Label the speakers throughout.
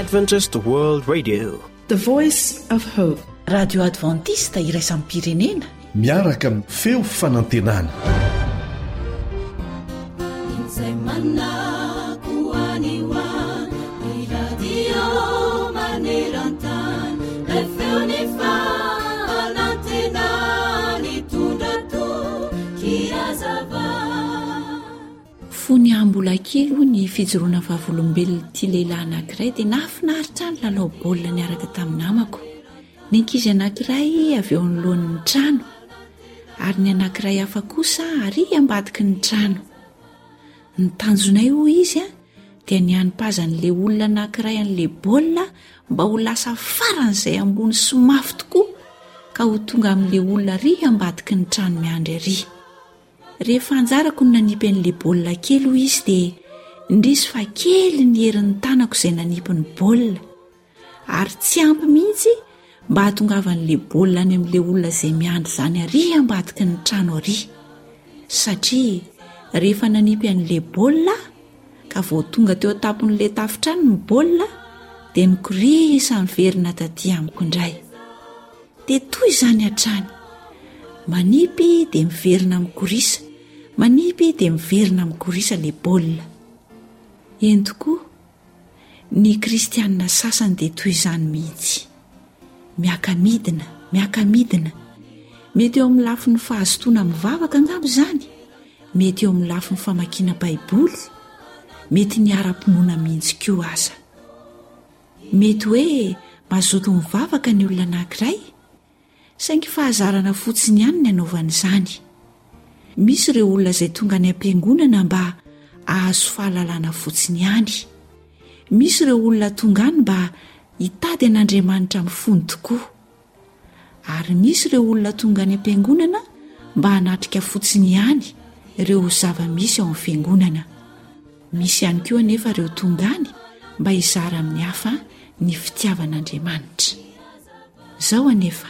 Speaker 1: Adventist World Radio,
Speaker 2: the voice of hope.
Speaker 3: radio adventiste iraisam pirenena
Speaker 4: miaraka amin'ny feo fanantenana.
Speaker 3: fony ambola kely ho ny fijoroana vavolombelona ity lehilahy anankiray dia nahafinaritra ny lalao baolina niaraka tamin'ny namako. Ny ankizy anankiray avy eo anoloan'ny trano ary ny anankiray hafa kosa ary ambadiky ny trano. Ny tanjonay ho izy dia ny hanim-pazan'ilay olona anankiray an'ilay baolina mba ho lasa faran'izay ambony somafy tokoa ka ho tonga amin'ilay olona ry ambadiky ny trano miandry ary. Rehefa anjarako ny nanipy an'ilay baolina kely ho izy dia indrisy fa kely ny herin'ny tanako izay nanipy ny baolina ary tsy ampy mihitsy mba hahatongavan'ilay baolina any amin'ilay olona izay miandry izany ary ambadiky ny trano ary. Satria rehefa nanipy an'ilay baolina ka vao tonga teo an-tampon'ilay tafitrano ny baolina dia nikorisa miverina tatỳ amiko indray. Dia toy izany hatrany, manipy dia miverina mikorisa, manipy dia miverina mikorisa ilay baolina. Eny tokoa ny kristianina sasany dia toy izany mihitsy, miaka-midina, mety eo amin'ny lafin'ny fahazotoana mivavaka angamba izany, mety eo amin'ny lafin'ny famakiana baiboly, mety ny ara-pinoana mihitsy koa aza. Mety hoe mazoto mivavaka ny olona anankiray saingy fahazarana fotsiny ihany ny anaovan'izany. Misy ireo olona izay tonga ny ampiangonana mba ahazo fahalalana fotsiny ihany. Misy ireo olona tonga any mba hitady an'Andriamanitra amin'ny fony tokoa. Ary misy ireo olona tonga ny ampiangonana mba hanatrika fotsiny ihany ireo zava-misy ao amin'ny fiangonana. Misy ihany koa anefa ireo tonga any mba hizara amin'ny hafa ny fitiavan'Andriamanitra. Zao anefa,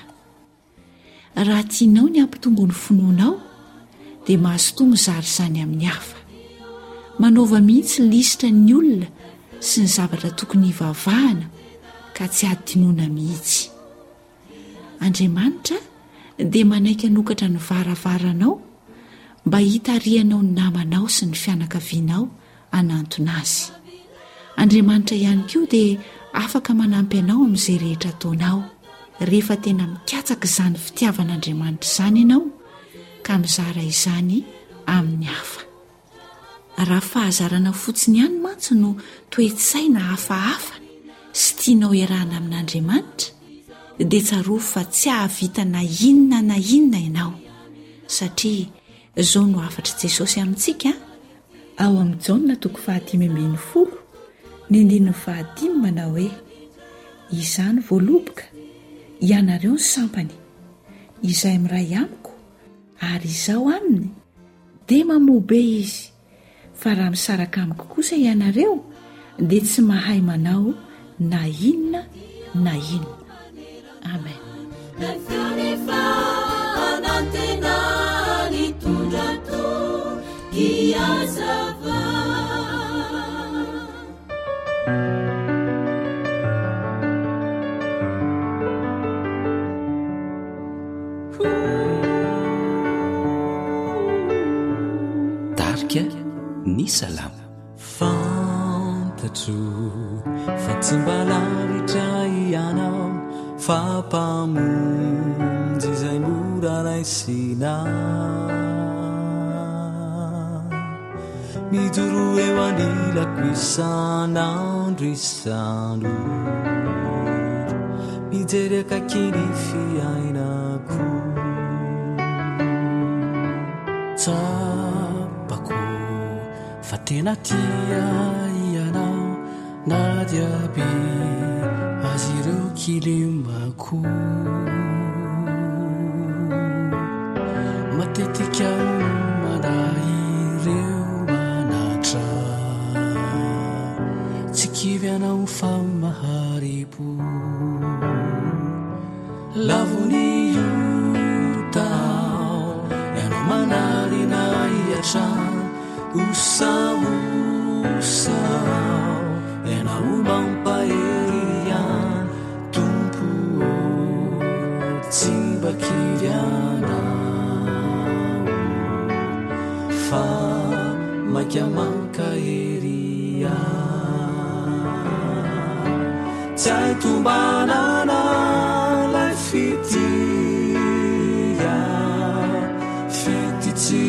Speaker 3: raha tianao ny hampitombo ny finoanao dia mahazotoa mizara izany amin'ny hafa. Manaova mihitsy lisitra ny olona sy ny zavatra tokony hivavahana ka tsy adinoana mihitsy. Andriamanitra dia manaiky hanokatra ny varavaranao mba hitarianao ny namanao sy ny fianakavianao hanantona azy. Andriamanitra ihany koa dia afaka manampy anao amin'izay rehetra ataonao rehefa tena mikatsaka izany fitiavan'Andriamanitra izany ianao ka mizara izany amin'ny hafa. Raha fahazarana fotsiny ihany mantsy no toe-tsaina hafahafa sy tianao iarahana amin'Andriamanitra dia tsarovy fa tsy hahavita na inona ianao, satria izao no afatra Jesosy amintsika ao amin'ny Jaona 5:10 ny 9 manao hoe: izany voaloboka ianareo ny sampany, izay miray amiko ary izao aminy dia mamobe izy, fa raha misaraka amiko kosa ianareo dia tsy mahay manao na inona na inona. Amen.
Speaker 5: Darika ny salama.
Speaker 6: Fantatro fa tsy mba lavitra ianao, fampamonjy izay mora raisina, mijoro eo anilako isan'andro isan'andro, mijery akaiky fiainako. Tsapako fa tena tia ianao na diaby azy ireo kilimako, matetika manay ireo manatra, tsy kivy anao fa maharipo, lavony iotao ianao manarina iatrano, usausao ianao mampahery kiriana fa makiamankaeria tsy hay tombanana lay fitia fity tsy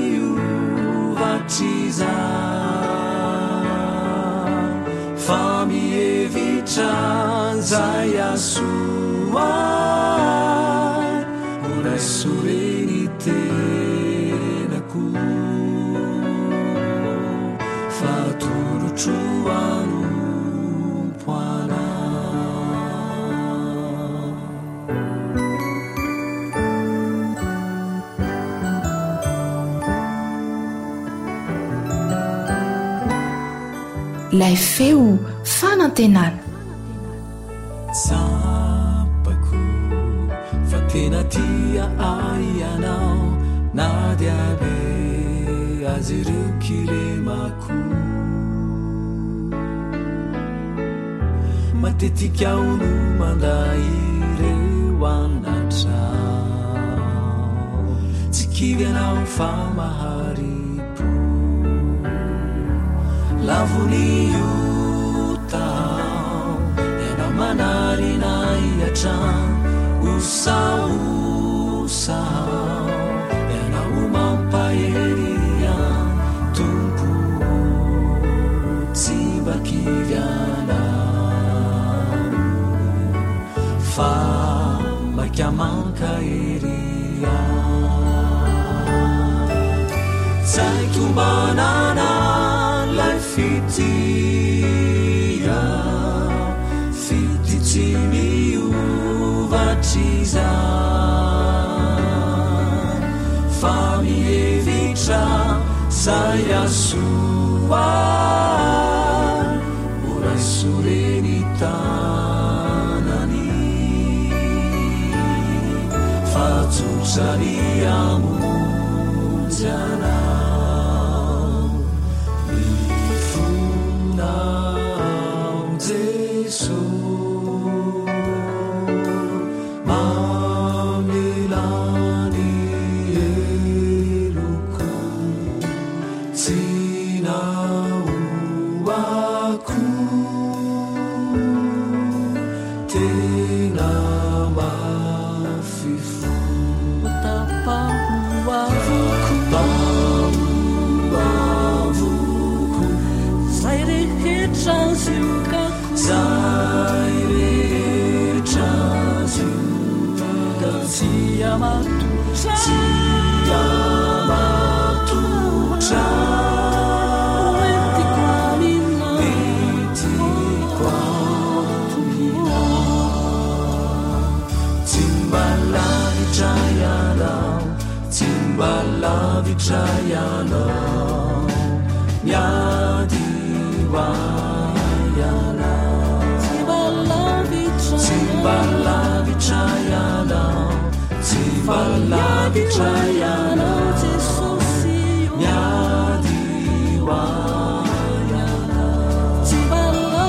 Speaker 6: miovatriza fa mihevitra zay asoa oray soreny tenako fa torotroanompoana
Speaker 2: lay feo fanantenana
Speaker 6: sapako fa tena tia aianao na diabe azy ireo kilemako matetika ono manday ireo anatrao tsy kivy anao fa maharipo lavoniotao ianao manarinaiatran usausao ianao mampaheria tompo tsy mbakivianao fa makiamankaeria tsay tombanana lay fitia fity tsy miovatriza fa mihevitra zay asoa oray soreny tanany fa tsotrany amonjana Vitrayanao nyadiwayana Timbala vitrayanao Timbala vitrayanao nyadiwayana Timbala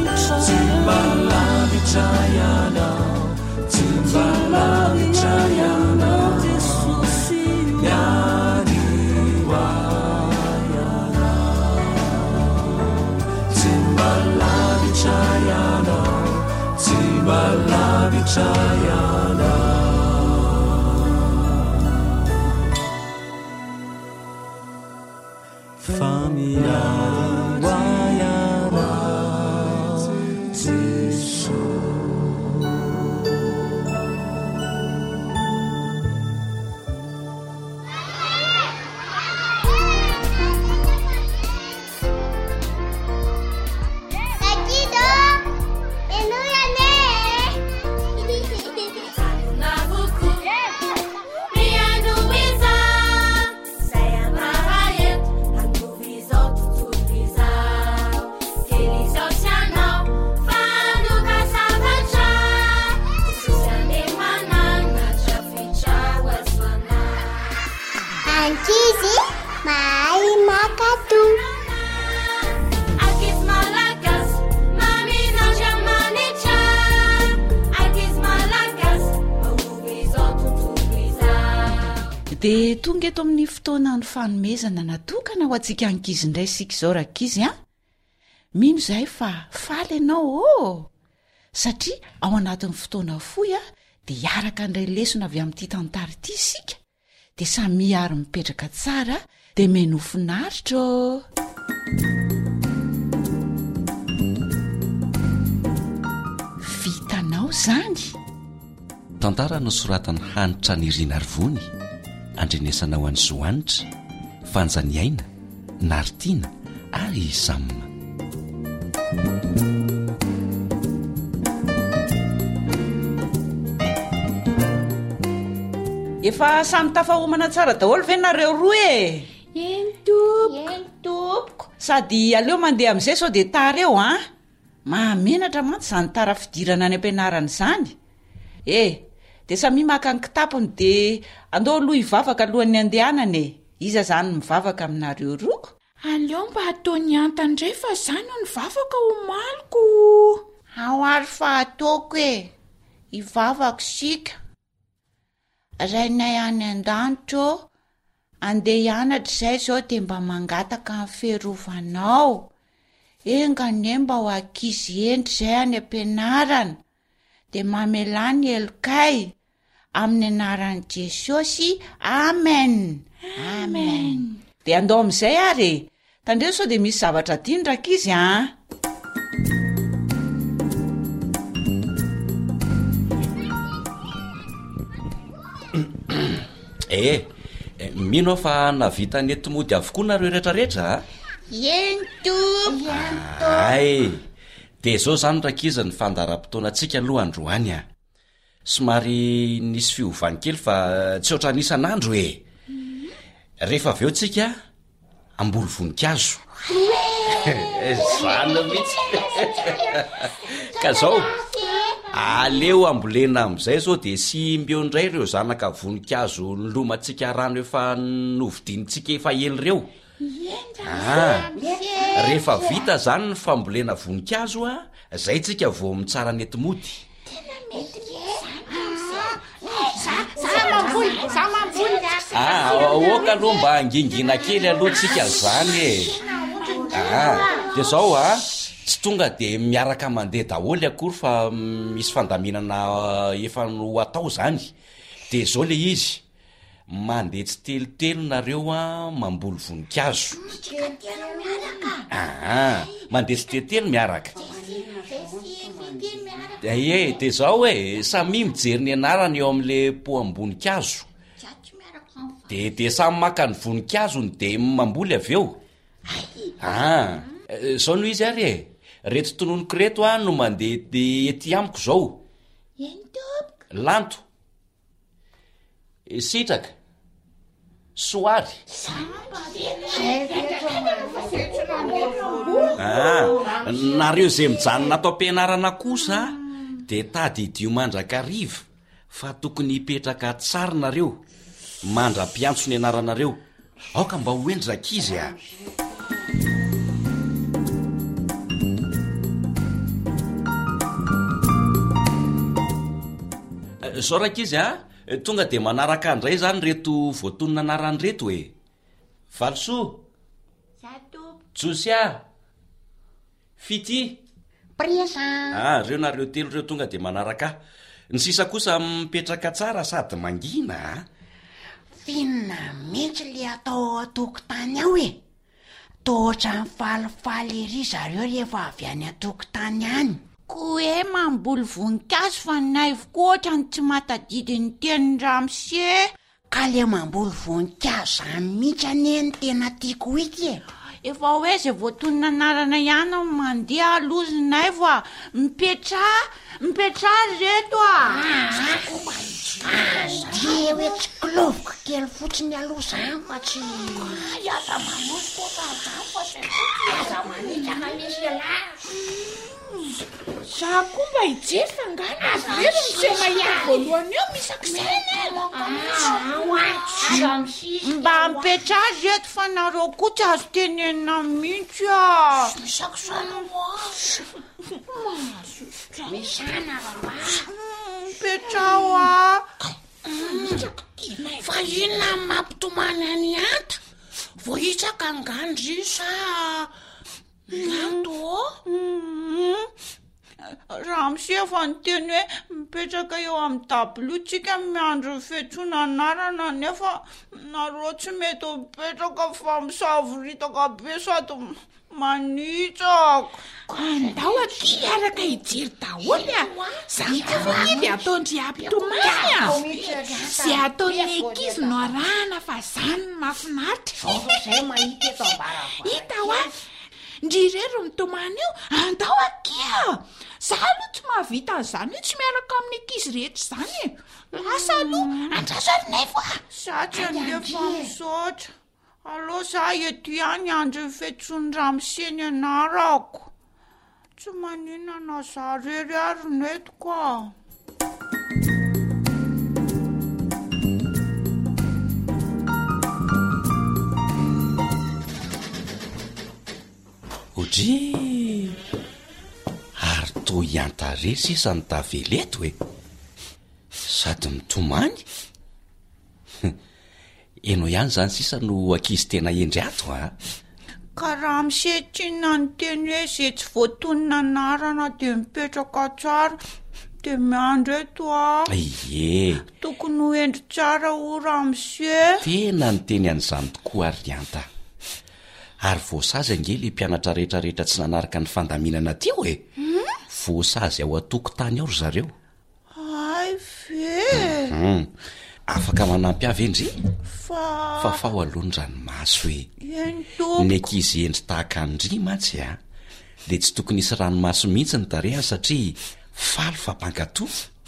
Speaker 6: vitrayanao Timbala vitrayanao Timbala famiglia wayana Gesù
Speaker 1: Malakas, mami na jamani cha. Akis Malakas, mahuvi zote
Speaker 3: dia tonga eto amin'ny fotoana ny fanomezana natokana ho antsika ankizy indray sika izao rakizy a mino izay fa faly ianao satria ao anatin'ny fotoana foy a dia hiaraka indray lesona avy amin'ity tantara ity isika dia samy ary mipetraka tsara dia menofinaritra vitanao zany
Speaker 5: tantara nosoratany hanitra nirina arivony andrenesana ho an'ny zoanitra fanjaniaina naritiana ary samina
Speaker 3: efa samy tafahomana tsara daholo ve nareo roa
Speaker 2: entopoko
Speaker 3: sady aleo mandeha amin'izay sao dia tareo mahamenatra mantsy izany tara fidirana any am-pianarana izany dia samy maka ny kitapony dia andao aloha hivavaka alohan'ny andehanany iza zany mivavaka aminareo roa
Speaker 2: aleo mba ataony antandray fa zany ho nivavaka ho maliko
Speaker 1: ao ary fa ataoko hivavaka sika rainay any an-danitro andeha hianatra izay zao dia mba mangataka ny fiarovanao engane mba ho ankizy endry izay any am-pianarana dia mamelany elokay amin'ny anaran'i Jesosy amen amen
Speaker 3: dia andao amin'izay ary tandreo sao dia misy zavatra tiany rakizy
Speaker 5: mino aho fa navita ny etomody avokoa nareo rehetrarehetra ay dia zao zany rakizy ny fandaram-potoanantsika alohandroany somary nisy fiovany kely fa tsy oatra nisan'andro rehefa avy eo tsika ambolo voninkazo zany mihitsy ka zao aleo ambolena amin'izay zao dia simbeo indray ireo zanaka voninkazo nylomantsika rano efa novidinitsika efa ely ireo rehefa vita zany ny fambolena voninkazo zay tsika vao mitsara ny etomody oka aloha mba angingina kely aloha tsika zany dia zao tsy tonga dia miaraka mandeha daholy akory fa misy fandaminana efa no atao zany dia zao le izy mandeha tsy telotelo nareo mamboly voninkazo mandeha tsy telotelo miaraka dia zao samy mijery ny anarany eo amin'le poam-boninkazo dia samy maka ny voninkazony dia mamboly avy eo zao no izy ary reto tononoko reto no mandeha dia ety amiko zao lanto sitraka soary nareo zay mijanona atao am-pianarana kosa dia tady idio mandrakariva fa tokony hipetraka tsara nareo mandra-piantso ny anaranareo aoka mba hoendry rakizy zao rakizy tonga dia manaraka andray zany reto voatonina anarany reto valso josia fity reo nareo telo reo tonga dia manaraka ny sisa kosa mipetraka tsara sady mangina
Speaker 1: finna mihitsy le atao atokotany ao tohatra ny falifaly ery zareo rehefa avy any atokotany any koe mamboly voninkazo fa naivoka ohatra ny tsy matadidy ny teniny ramose ka le mamboly voninkazo zany mihitsy aneny tena tiako ity
Speaker 3: efa hoe zay voatonina anarana ihany mandeha alozinay vo mipetra reto
Speaker 1: dia hoe tsy kiloviko kely fotsiny aloha zany fa tsy aza manosiko
Speaker 2: za koa mba hijery fa ngana avero misema ihany voalohany eo misakisena
Speaker 3: mba mipetra reto fa nareo koa tsy azo tenenina mihitsy
Speaker 1: misana
Speaker 3: mipetrao
Speaker 1: fa inona mampitomany any anta vohitsaka angandry sa anto
Speaker 2: raha misefa ny teny hoe mipetraka eo amin'ny tablotsika miandro fetsona anarana nefa nareo tsy mety mipetraka fa misavoritaka be sady manitsaka
Speaker 1: andao aty araka hijery daholo zany tefaidy ataondry ampitomany sy ataony ankizy no arahana fa zany ny mafinaritra hita hoa ndrirery mitomany io andao akia za aloha tsy mahavita an'izany io tsy miaraka amin'ny ankizy rehetra zany asa aloha andraso arinay foa
Speaker 2: satsy andefa misaotra aloha za eto ihany andro ny fetsony raha miseny anarako tsy maninana za rery ary neto koa
Speaker 5: odry ary to iantare sisa ny taveleto hoe sady mitomany eno ihany zany sisa no ankizy tena endry ato
Speaker 2: ka raha misetrina ny teny hoe zay tsy voatonina anarana dia mipetraka tsara dia miandro eto
Speaker 5: ie
Speaker 2: tokony ho endry tsara ho raha mise
Speaker 5: tena ny teny an'izany tokoa ary anta ary voasazy angely mpianatra rehetrarehetra tsy nanaraka ny fandaminana ty hoe voasazy ao atokotany ao ry zareo
Speaker 2: ay ve
Speaker 5: afaka manampy avy endry fa fao alohany ranomaso hoe ny ankizy endry tahaka andry matsy dia tsy tokony isy ranomaso mihitsy ny tareha satria faly fampangato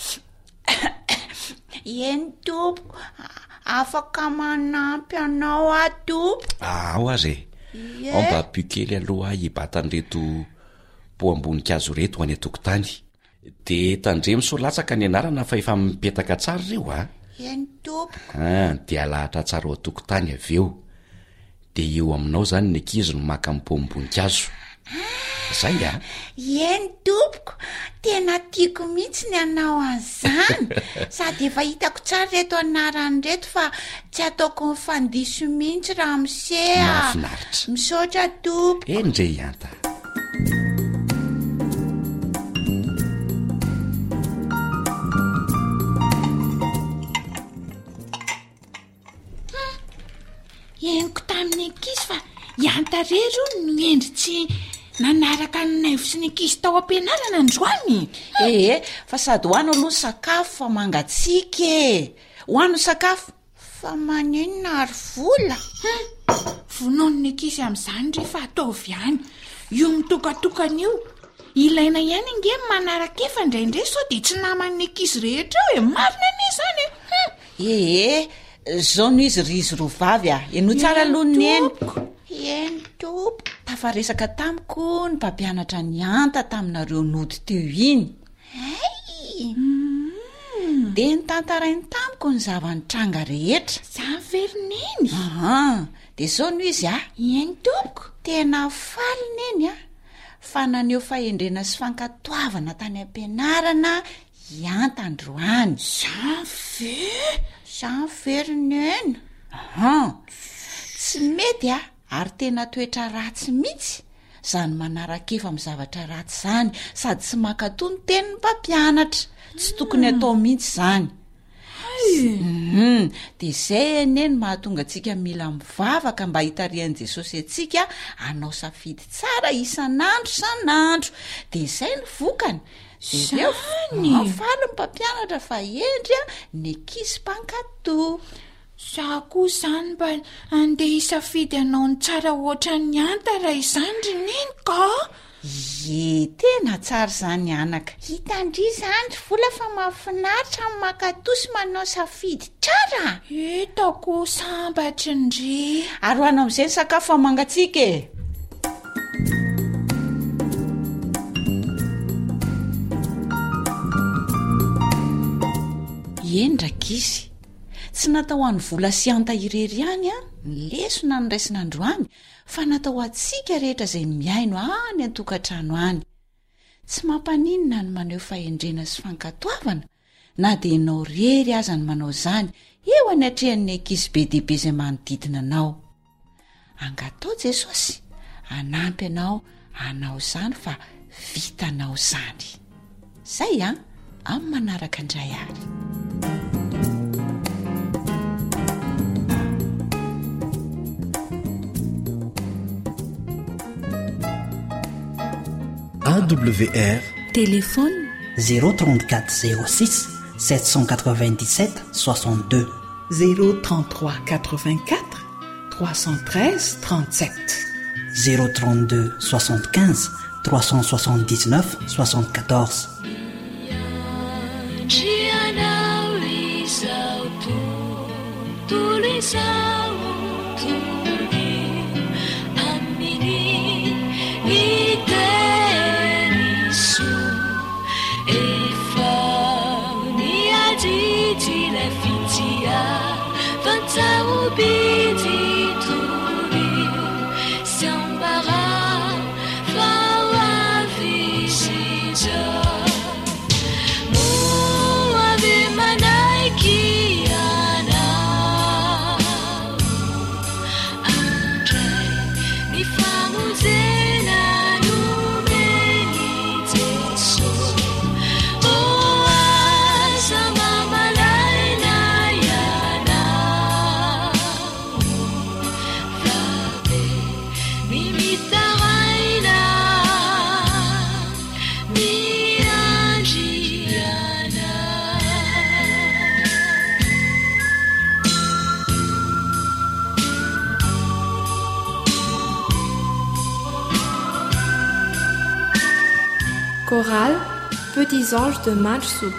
Speaker 2: eny tompoko afaka manampy anao atompo
Speaker 5: ao azy ao mba pio kely aloha hibatan'reto poamboninkazo reto ho any atokotany dia tandremy solatsaka ny anarana fa efa mipetaka tsara ireo
Speaker 2: eny tompoko
Speaker 5: dia alahatra tsara ao atokotany avy eo dia eo aminao zany ny ankizy no maka mipoamboninkazo zay
Speaker 2: eny tompoko tena tiako mihitsy ny anao an'izany sady efa hitako tsara reto anarany reto fa tsy ataoko mifandiso mihitsy raha misea
Speaker 5: mahafinaritra
Speaker 2: misaotra tompoko
Speaker 5: endre anta
Speaker 1: eniko tamin'ny ankizy fa iantarery no endry tsy nanaraka nynaivo sy ny ankizy tao am-pianarana androany
Speaker 3: fa sady hoano aloha sakafo fa mangatsika hoano sakafo
Speaker 2: fa maninona ary vola
Speaker 1: vonono ny ankizy amin'izany rehefa ataovy ihany io mitokatokana io ilaina ihany nge manaraka efa indraindray sao dia tsy naman'ny ankizy rehetra hoe marina ne zany
Speaker 3: zao no izy ry izy roa vavy eno tsara aloha ny
Speaker 2: eny tompo
Speaker 3: tafaresaka tamiko ny mpampianatra ny anta taminareo nody teo iny dia nytantarainy tamiko ny zavanytranga rehetra
Speaker 1: zaverineny
Speaker 3: dia zao no izy
Speaker 1: eny tompoko
Speaker 3: tena falina eny fa naneo fahendrena sy fankatoavana tany am-pianarana iantandroany
Speaker 2: zanverineny
Speaker 3: tsy mety ary tena toetra ratsy mihitsy zany manaraka efa amin'ny zavatra ratsy zany sady tsy makato ny tenin'ny mpampianatra tsy tokony atao mihitsy zany dia izay eneny mahatonga antsika mila mivavaka mba hitarian'i Jesosy antsika anao safidy tsara isan'andro san'andro dia izay ny vokany ireo mafaly ny mpampianatra fa endry ny ankizy mpankato
Speaker 1: za koa izany mba andeha hisafidy anao ny tsara ohatra ny anta raha izany rineny ka
Speaker 3: tena tsara izany anaka
Speaker 2: hitandry izany vola fa mahafinaritra ny makatosy manao safidy tsara
Speaker 1: hitako sambatry ndry
Speaker 3: ary ho anao amin'izay ny sakafo fa mangatsika endrak'izy tsy natao ho any vola sy anta irery ihany ny lesona ny raisin'androany fa natao atsika rehetra izay miaino any an-tokantrano any tsy mampaninona ny maneho fahendrena sy fankatoavana na dia ianao rery aza ny manao izany eo anatrehan'ny ankizy be dehibe izay manodidina anao. Angatao Jesosy anampy anao anao izany fa vitanao izany. Zay amin'ny manaraka indray ary.
Speaker 4: AWR
Speaker 3: Téléphone
Speaker 7: 034 06 797 62
Speaker 3: 033 84 313 37
Speaker 7: 032 75 379 74.
Speaker 8: Chorale Petits anges de Manchsou.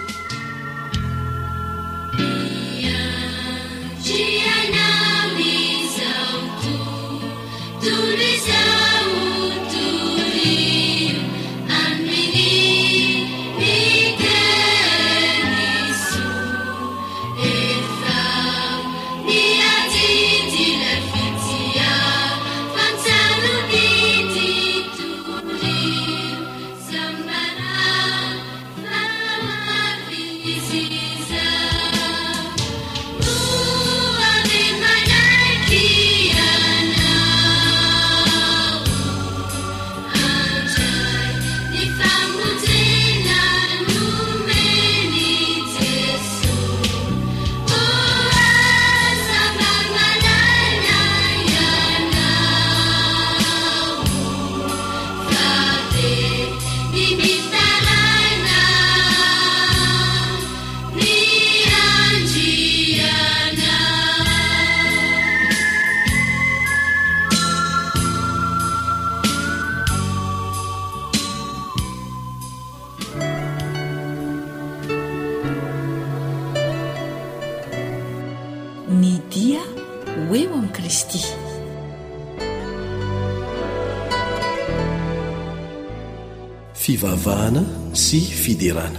Speaker 4: Fivavahana sy fiderana.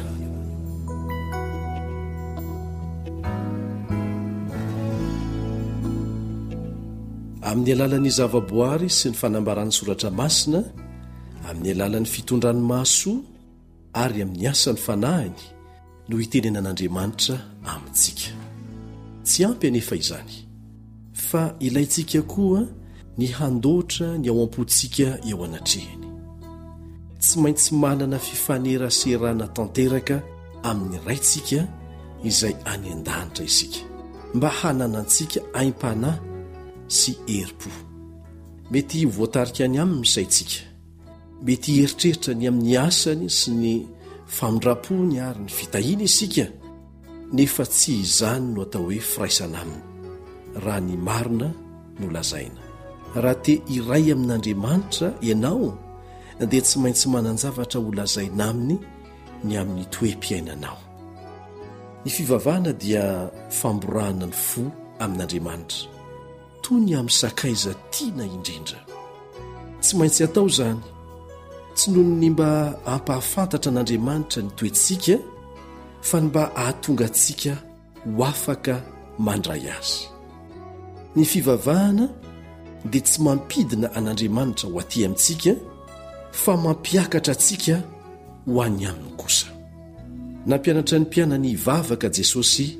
Speaker 4: Amin'ny alalan'ny zavaboary sy ny fanambarany soratra masina, amin'ny alalan'ny fitondrany mahasoa ary amin'ny asany fanahiny no hitenenan'Andriamanitra amintsika. Tsy ampy anefa izany, fa ilayntsika koa ny handoatra ny ao am-pontsika eo anatrehany. Tsy maintsy manana fifaneraserana tanteraka amin'ny raintsika izay any an-danitra isika, mba hananantsika aim-panahy sy herim-po. Mety voatarika any aminy saintsika, mety heritreritra ny amin'ny asany sy ny famindrapony ary ny fitahina isika, nefa tsy izany no atao hoe firaisana aminy raha ny marina no lazaina. Raha te iray amin'Andriamanitra ianao dia tsy maintsy manan-javatra ho lazaina aminy ny amin'ny toe-piainanao. Ny fivavahana dia famborahana ny fo amin'Andriamanitra toy ny amin'ny sakaiza tiana indrindra. Tsy maintsy atao izany, tsy noho ny mba hampahafantatra an'Andriamanitra ny toetsika, fa ny mba ahatonga antsika ho afaka mandray azy. Ny fivavahana dia tsy mampidina an'Andriamanitra ho aty amintsika, fa mampiakatra antsika ho any aminy kosa. Nampianatra ny mpianany hivavaka Jesosy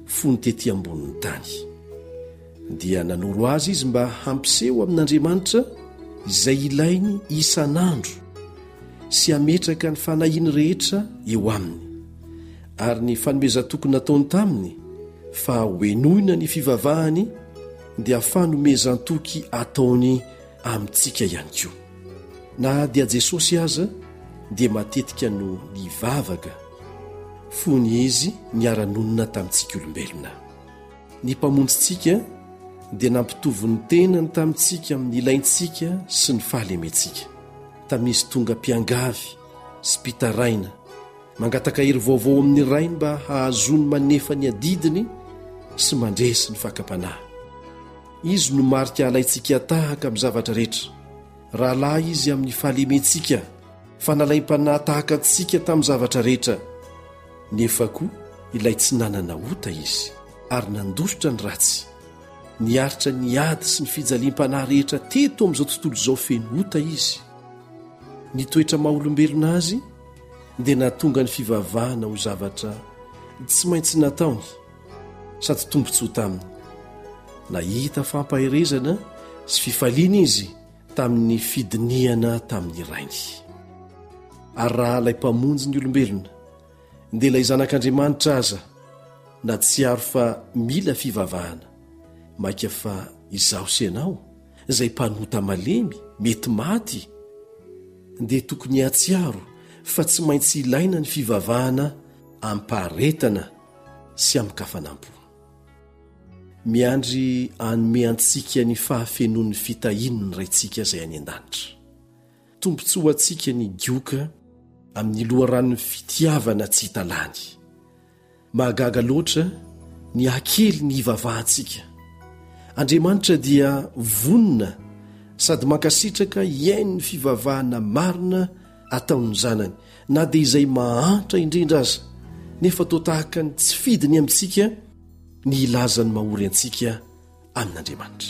Speaker 4: fony tetỳ ambonin'ny tany dia nanoro azy izy mba hampiseho amin'Andriamanitra izay ilainy isan'andro sy hametraka ny fanahiny rehetra eo aminy ary ny fanomezan-tokony nataony taminy fa hoenoina ny fivavahany dia fanomezan-toky ataony amintsika ihany koa na dia Jesosy aza dia matetika no nivavaka fony izy niara-nonina tamintsika olombelona ny mpamonjintsika dia nampitovy ny tenany tamintsika amin'ny ilaintsika sy ny fahalementsika tamin'izy tonga mpiangavy sy mpitaraina mangataka hery vaovao amin'ny rainy mba hahazony manefa ny adidiny sy mandresy ny fakapanahy izy no marika alaintsika tahaka amin'ny zavatra rehetra raha lahy izy amin'ny fahalementsika fa nalaim-panahy tahaka antsika tamin'ny zavatra rehetra nefa koa ilay tsy nanana ota izy ary nandositra ny ratsy niaritra ny ady sy ny fijaliam-panahy rehetra teto amin'izao tontolo izao feno ota izy ny toetra maha-olombelona azy dia natonga ny fivavahana ho zavatra tsy maintsy nataony sady tombontsoa taminy nahita fampaherezana sy fifaliana izy tamin'ny fidiniana tamin'ny rainy ary raha ilay mpamonjy ny olombelona dia ilay zanak'Andriamanitra aza na tsy aro fa mila fivavahana maika fa izaho sy ianao izay mpanota malemy mety maty dia tokony hatsiaro fa tsy maintsy ilaina ny fivavahana ampaharetana sy amin'ny kafanampo miandry hanome antsika ny fahafenon'ny fitahinony raintsika izay any an-danitra tombontsoa antsika ny gioka amin'ny loharan'ny fitiavana tsy hitalany mahagaga loatra ny hakely ny hivavahantsika Andriamanitra dia vonina sady mankasitraka iainy ny fivavahana marina ataon'ny zanany na dia izay mahantra indrindra aza nefa toa tahaka ny tsy fidiny amintsika ny ilazany mahory antsika amin'Andriamanitra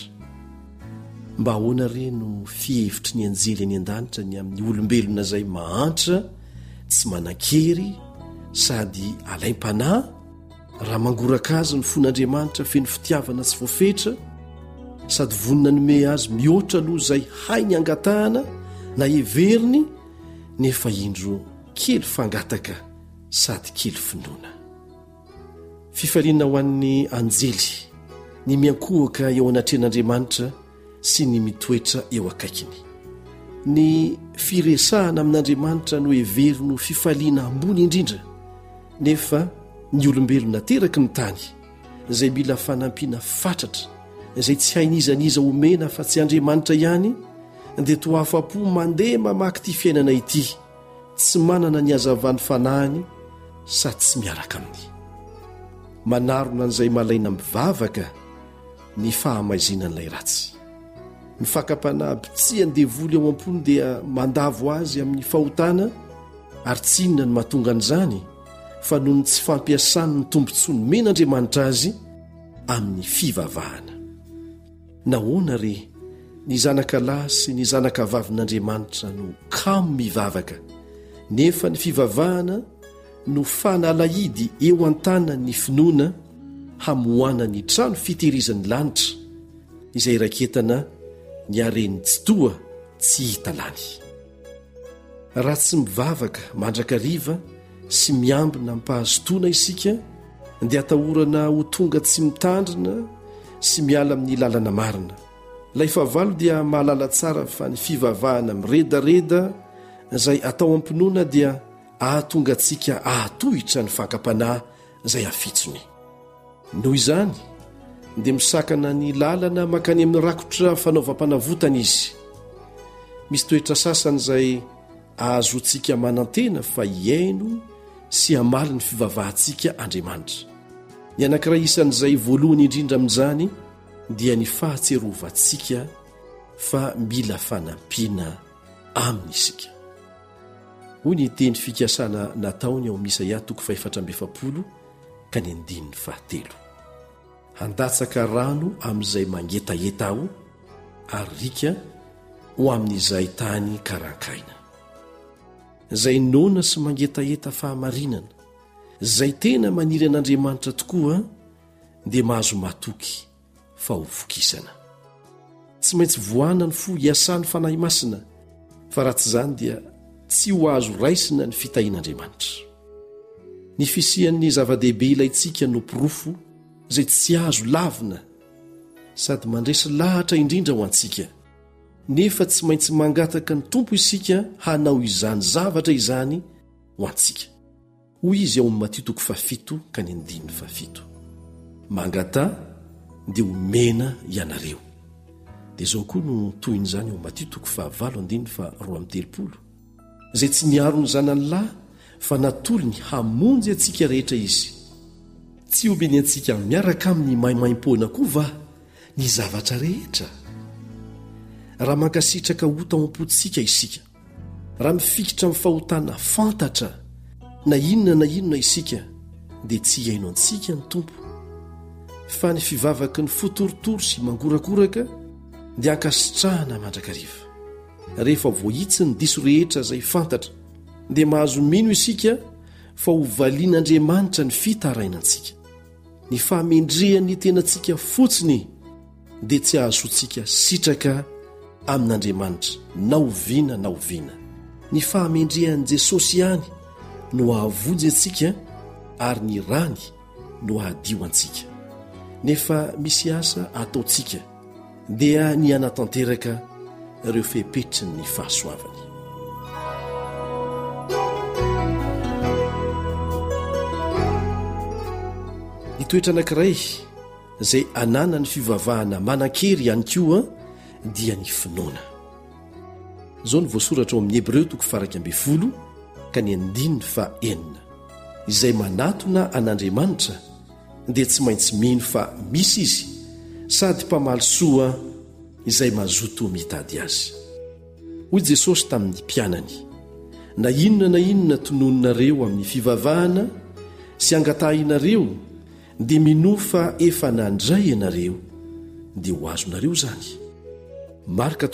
Speaker 4: mba ahoana re no fihevitry ny anjely any an-danitra ny amin'ny olombelona izay mahantra tsy manan-kery sady alaim-panahy raha mangoraka azy ny fon'Andriamanitra feno fitiavana sy voafetra sady vonina nome azy mihoatra aloha izay hay ny angatahana na heveriny nefa indro kely fangataka sady kely finoana fifaliana ho an'ny anjely ny miankohaka eo anatrehan'Andriamanitra sy ny mitoetra eo akaikiny ny firesahana amin'Andriamanitra no heverino fifaliana ambony indrindra nefa ny olombelona teraky ny tany izay mila fanampiana fatratra izay tsy hain'izaniza omena fa tsy Andriamanitra ihany dia toa afa-po mandeha mamaky ity fiainana ity tsy manana ny hazavany fanahiny sady tsy miaraka aminy manarona an'izay malaina mivavaka ny fahamaizinan'ilay ratsy ny fakapanahy tsy andevoly eo am-pony dia mandavo azy amin'ny fahotana ary tsy inona ny mahatonga an'izany fa noho ny tsy fampiasany ny tombontsoa nomen'Andriamanitra azy amin'ny fivavahana nahoana re ny zanaka lahy sy ny zanaka vavin'Andriamanitra no kamo mivavaka nefa ny fivavahana no fanalahidy eo an-tanany ny finoana hamohana ny trano fitehirizan'ny lanitra izay raketana ny areny tsy toa tsy hita lany raha tsy mivavaka mandrakariva sy miambina mpahazotoana isika dia atahorana ho tonga tsy mitandrina sy miala amin'ny lalana marina ilay favalo dia mahalala tsara fa ny fivavahana miredareda izay atao ampinoana dia ahatonga antsika ahatohitra ny fakapanahy izay afitsony noho izany dia misakana ny lalana makany amin'ny rakotra fanaovam-panavotana izy misy toetra sasany izay ahazontsika manantena fa iaino sy hamaly ny fivavahantsika Andriamanitra ny anankiray isan'izay voalohany indrindra amin'izany dia ny fahatserovantsika fa mila fanampiana aminy isika hoy ny teny fikasana nataony ao Isaia 4:7 ka ny 7 handatsaka rano amin'izay mangetaheta aho ary rika ho amin'izay tany karankaina izay nona sy mangetaheta fahamarinana izay tena maniry an'Andriamanitra tokoa dia mahazo matoky fa ho vokisana. Tsy maintsy voana ny fo hiasany fanahy masina, fa raha tsy izany dia tsy ho azo raisina ny fitahian'Andriamanitra. Ny fisian'ny zava-dehibe ilayntsika no pirofo izay tsy azo lavina sady mandresy lahatra indrindra ho antsika, nefa tsy maintsy mangataka ny tompo isika hanao izany zavatra izany ho antsika. Hoy izy ao amin'ny Matio 7:7. Mangata dia homena ianareo. Dia izao koa no toyny izany ao Matio 5:2-3. Izay tsy niaro ny zanany lahy fa natolony hamonjy antsika rehetra izy. Tsy omeny antsika miaraka amin'ny maimaim-poana koa va ny zavatra rehetra. Raha mankasitraka ho taom-potsika isika, raha mifikitra amin'ny fahotana fantatra na inona isika, dia tsy haino antsika ny tompo. Fa ny fivavaky ny fotorotoro sy mangorakoraka dia ankasitrahana mandrakariva. Rehefa voahitsy ny diso rehetra izay fantatra, dia mahazo mino isika fa ho valian'Andriamanitra ny fitarainantsika. Ny fahamendrehany tenantsika fotsiny dia tsy ahazontsika sitraka amin'Andriamanitra na oviana na oviana. Ny fahamendrehan'i Jesosy ihany no ahavonjy antsika ary ny rany no ahadio antsika. Nefa misy asa ataontsika dia ny anatanteraka ireo fehepetry ny fahasoavany. Ny toetra anankiray izay anana ny fivavahana manan-kery ihany koa dia ny finoana. Izao ny voasoratra ao amin'ny Hebreo 12:9, izay manatona an'Andriamanitra dia tsy maintsy mino fa misy izy sady mpamaly soa izay mazoto mitady azy. Hoy Jesosy tamin'ny mpianany, na inona tonononareo amin'ny fivavahana sy angatahinareo dia minofa efa nandray ianareo dia ho azonareo zany. Marka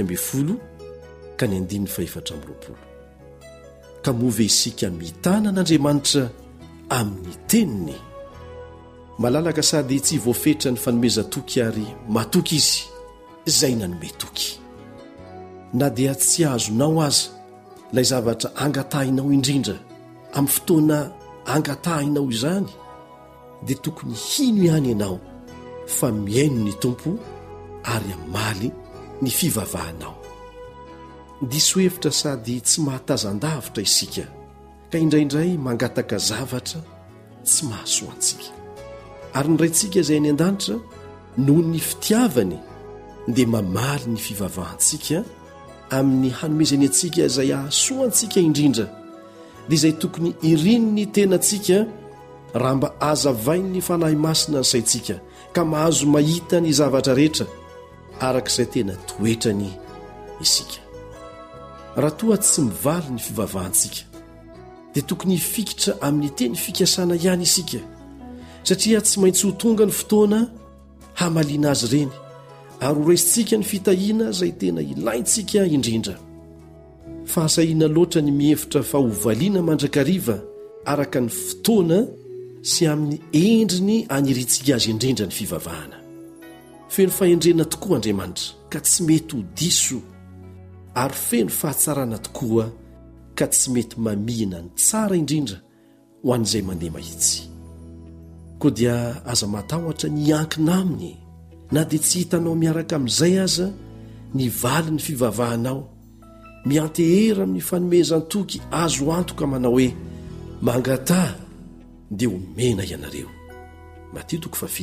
Speaker 4: 12:14. Ka move isika mitana an'Andriamanitra amin'ny teniny. Malalaka sady tsy voafetra ny fanomezan-toky ary matoky izy izay nanome toky. Na dia tsy azonao aza ilay zavatra angatahinao indrindra amin'ny fotoana angatahinao izany, dia tokony hino ihany ianao fa miaino ny tompo ary amaly ny fivavahanao. Diso hevitra sady tsy mahatazan-davitra isika, ka indraindray mangataka zavatra tsy mahasoa antsika. Ary ny raintsika izay any an-danitra noho ny fitiavany dia mamaly ny fivavahantsika amin'ny hanomezany antsika izay ahasoa antsika indrindra, dia izay tokony iriny ny tenantsika raha mba azavainy ny fanahy masina ny saintsika ka mahazo mahita ny zavatra rehetra arak'izay tena toetrany isika. Raha toa tsy mivaly ny fivavahantsika dia tokony hifikitra amin'ny teny fikasana ihany isika, satria tsy maintsy ho tonga ny fotoana hamaliana azy ireny ary ho raisitsika ny fitahiana izay tena ilaintsika indrindra. Fahasahiana loatra ny mihevitra fa hovaliana mandrakariva araka ny fotoana sy amin'ny endriny aniritsika azy indrindra ny fivavahana. Feno fahendrena tokoa Andriamanitra ka tsy mety ho diso, ary feno fahatsarana tokoa ka tsy mety mamihana ny tsara indrindra ho an'izay mandeha mahitsy. Koa dia aza matahotra niankina aminy, na dia tsy hitanao miaraka amin'izay aza ny valy ny fivavahanao, miantehera amin'ny fanomezan-toky azo antoka manao hoe mangata dia homena ianareo. Matio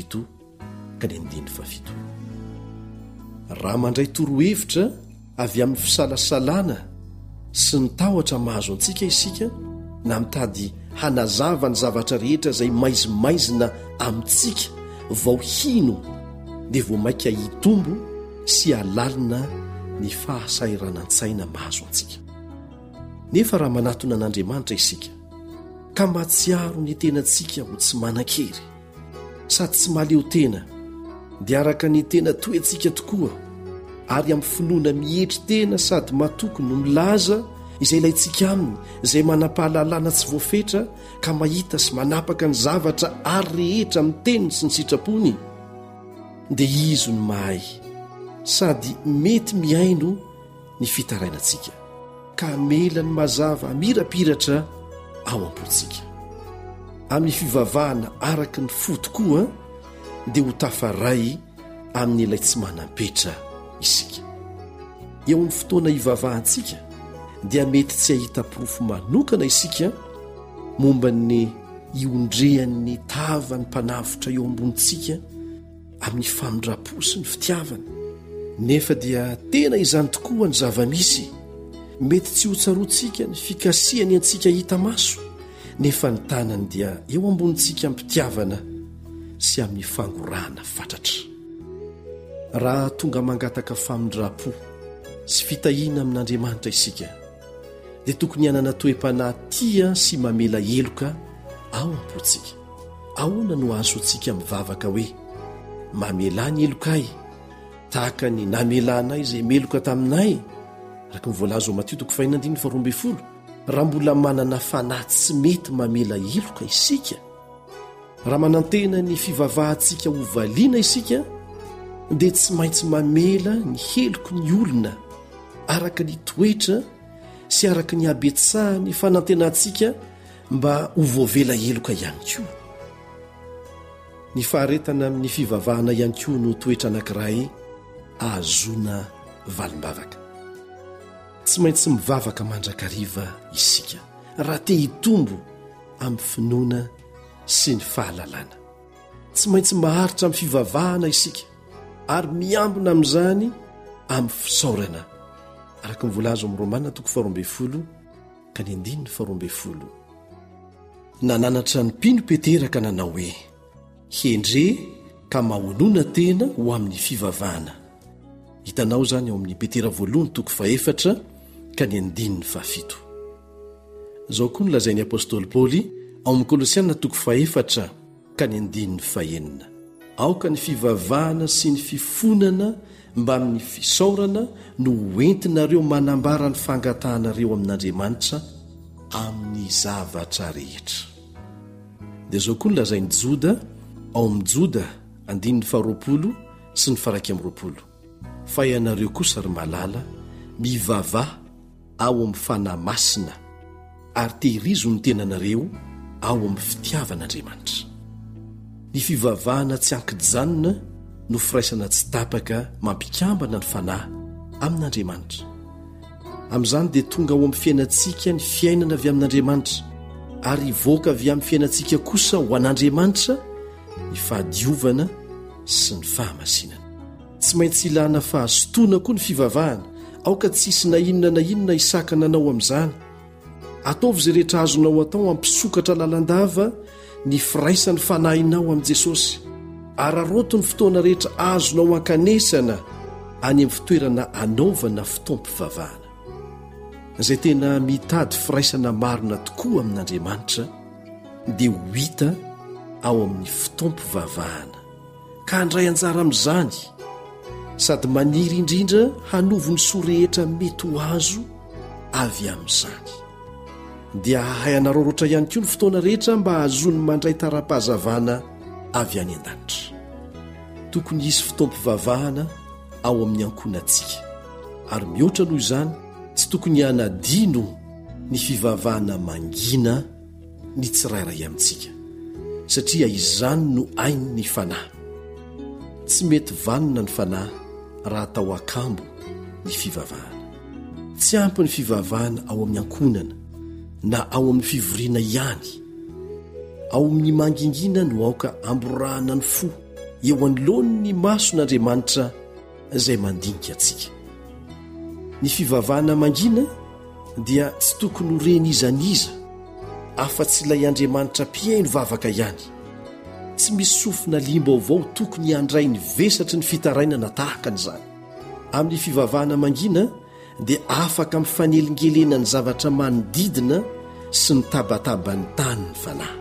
Speaker 4: 7:7. Raha mandray torohevitra avy amin'ny fisalasalana sy ny tahotra mahazo antsika isika, na mitady hanazava ny zavatra rehetra izay maizimaizina amintsika vao hino, dia vao maika hitombo sy halalina ny fahasairan-tsaina mahazo antsika. Nefa raha manatona an'Andriamanitra isika ka matsiaro ny tenantsika ho tsy manan-kery sady tsy maleo tena, dia araka ny tena toentsika tokoa ary amin'ny finoana mihetry tena sady matoky no milaza izay ilayntsika aminy izay manam-pahalalana tsy voafetra ka mahita sy manapaka ny zavatra ary rehetra amin'ny teniny sy ny sitrapony dia izy no mahay sady mety miaino ny fitarainantsika ka mela ny mazava mirapiratra ao am-pontsika amin'ny fivavahana araka ny fo tokoa dia ho tafaray amin'ny ilay tsy manam-petra isika eo amin'ny fotoana hivavahantsika dia mety tsy hahita porofo manokana isika momba ny iondrehan'ny tava ny mpanavotra eo ambonitsika amin'ny famindra-po sy ny fitiavana nefa dia tena izany tokoa ny zava-misy mety tsy ho tsaroantsika ny fikasiany antsika hita maso nefa ny tanany dia eo ambonitsika mpitiavana sy amin'ny fangorahana fatratra raha tonga mangataka famindra-po sy fitahiana amin'Andriamanitra isika dia tokony hanana toe-panahy tia sy mamela heloka ao am-pontsika ahoana no azo antsika mivavaka hoe mamela ny helokay tahaka ny namelanay izay meloka taminay araka ny voalaza ao Matio 5:12 raha mbola manana fanahy tsy mety mamela heloka isika raha manantena ny fivavahantsika ho valiana isika dia tsy maintsy mamela ny heloko ny olona araka ny toetra sy araka ny habetsaha ny fanantenantsika mba ho voavela heloka ihany koa ny faharetana amin'ny fivavahana ihany koa no toetra anankiray ahazona valim-bavaka tsy maintsy mivavaka mandrakariva isika raha te hitombo amin'ny finoana sy ny fahalalana tsy maintsy maharitra amin'ny fivavahana isika ary miambina amin'izany amin'ny fisaorana araka ny voalazo amin'ny Romana 12:12 nananatra ny mpino Petera ka nanao hoe hendre ka mahonona tena ho amin'ny fivavahana hitanao zany ao amin'ny Petera 1:4-7 zao koa nolazain'ny apôstôly Paoly ao amin'ny Kolosiana 4:1 aoka ny fivavahana sy ny fifonana mba amin'ny fisaorana no hoentinareo manambara ny fangatahanareo amin'Andriamanitra amin'ny zavatra rehetra dia zao koa nolazain'ny Joda ao amin'ny Joda 9:20 sy ny 1:20 fa ianareo kosa ry malala mivavaha ao amin'ny fanahy masina ary tehirizo ny tenanareo ao amin'ny fitiavan'Andriamanitra ny fivavahana tsy ankijanona no firaisana tsy tapaka mampikambana ny fanahy amin'Andriamanitra amin'izany dia tonga ao amin'ny fiainantsika ny fiainana avy amin'Andriamanitra ary voaka avy amin'ny fiainantsika kosa ho an'Andriamanitra ny fahadiovana sy ny fahamasinana tsy maintsy ilana fahasotoana koa ny fivavahana aoka tsisy na inona na inona isakana anao amin'izany ataovy izay rehetra azonao atao ampisokatra lalandava ny firaisany fanahinao amin'i Jesosy ary aroto ny fotoana rehetra azonao ankanesana any amin'ny fitoerana anaovana fotoam-pivavahana izay tena mitady firaisana marina tokoa amin'Andriamanitra dia ho hita ao amin'ny fotoam-pivavahana ka handray anjara amin'izany sady maniry indrindra hanovo ny soa rehetra mety ho azo avy amin'izany dia hahay anarorotra ihany koa ny fotoana rehetra mba hahazony mandray tara-pahazavana avy any an-danitra tokony hisy fotoam-pivavahana ao amin'ny ankonantsika ary mihoatra noho izany tsy tokony hanadino ny fivavahana mangina ny tsirairay amintsika satria izany no ainy ny fanahy tsy mety vanona ny fanahy raha atao akambo ny fivavahana tsy ampy ny fivavahana ao amin'ny ankonana na ao amin'ny fivoriana ihany ao amin'ny mangingina no aoka amborahana ny fo eo anoloany ny mason'Andriamanitra izay mandinika antsika ny fivavahana mangina dia tsy tokony ho renizaniza afa-tsy ilay Andriamanitra mpiaino vavaka ihany tsy misy sofina limbaovao tokony handray ny vesatry ny fitarainana tahaka n'izany amin'ny fivavahana mangina dia afaka mifanelingelena ny zavatra manodidina sy ny tabatabany tany ny fanahy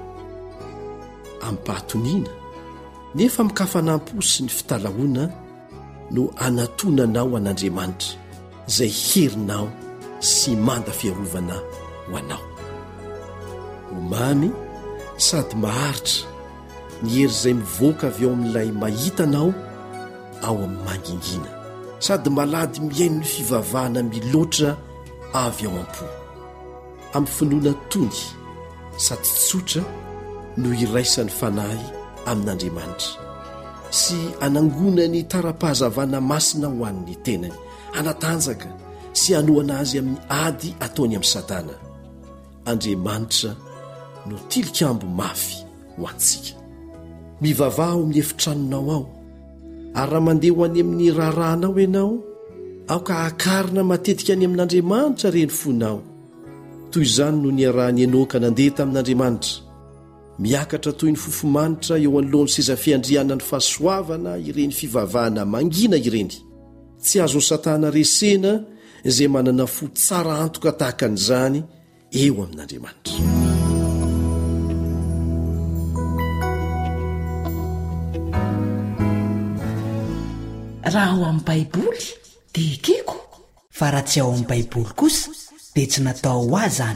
Speaker 4: ampahatoniana nefa mikafanampo sy ny fitalahoana no anatonanao an'Andriamanitra izay herinao sy manda fiarovana ho anao. Omamy sady maharitra ny hery izay mivoaka avy eo amin'ilay mahitanao ao amin'ny mangingina, sady malady miaino ny fivavahana miloatra avy ao am-po, amin'ny finoana tony sady tsotra no iraisany fanahy amin'Andriamanitra sy anangona ny tara-pahazavana masina ho an'ny tenany, anatanjaka sy anoana azy amin'ny ady ataony amin'ny Satana. Andriamanitra no tilikambo mafy ho antsika. Mivavaha ao amin'ny efitranonao ao, ary raha mandeha ho any amin'ny raharahanao ianao, aoka akarina matetika any amin'Andriamanitra reny fonao. Toy izany no niarahany Enoka nandeha tamin'Andriamanitra, miakatra toy ny fofomanitra eo anoloan'ny seza fiandriana ny fahasoavana ireny fivavahana mangina ireny. Tsy azo Satana resena izay manana fo tsara antoka tahaka an'izany eo amin'Andriamanitra.
Speaker 3: Raha ao amin'ny Baiboly dia ekeko,
Speaker 7: fa raha tsy ao amin'ny Baiboly kosa dia tsy natao ho azy zany.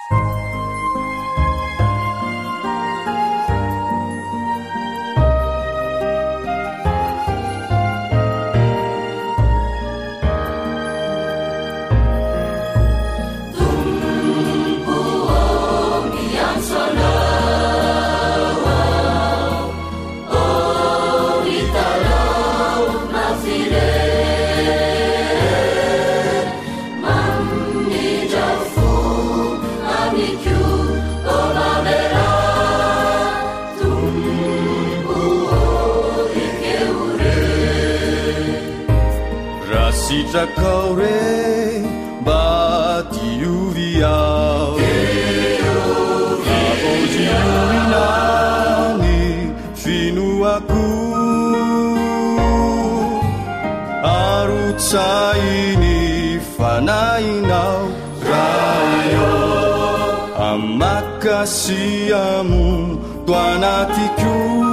Speaker 6: Kaure bati uviao abojiurinani finu aku arutsaini fanainao rayo amakasiamu tuanatiku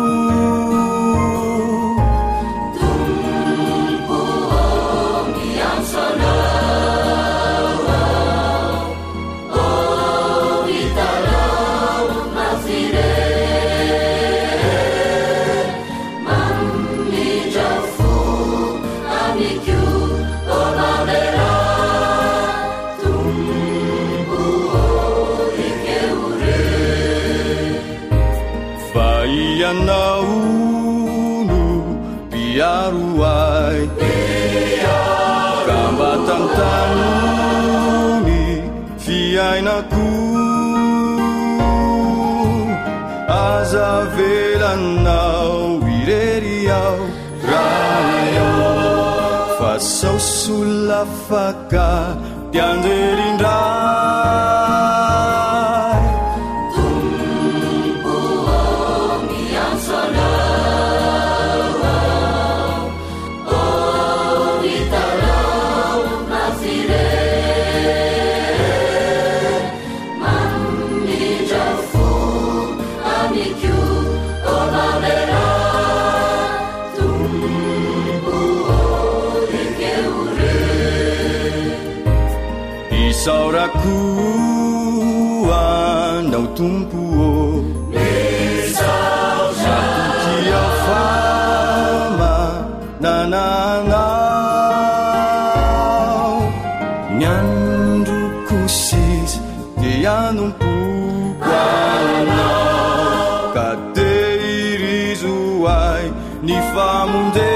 Speaker 6: naunu piaruai kambatan tanuni fiainaku azavelanau wireriau rayo fasau sulafaka tianderindrai Sauraku andau tumpuo Misau Kia fama nananau Nyandu kusis Tianumpu Wanau Kate irizuai Nifamunde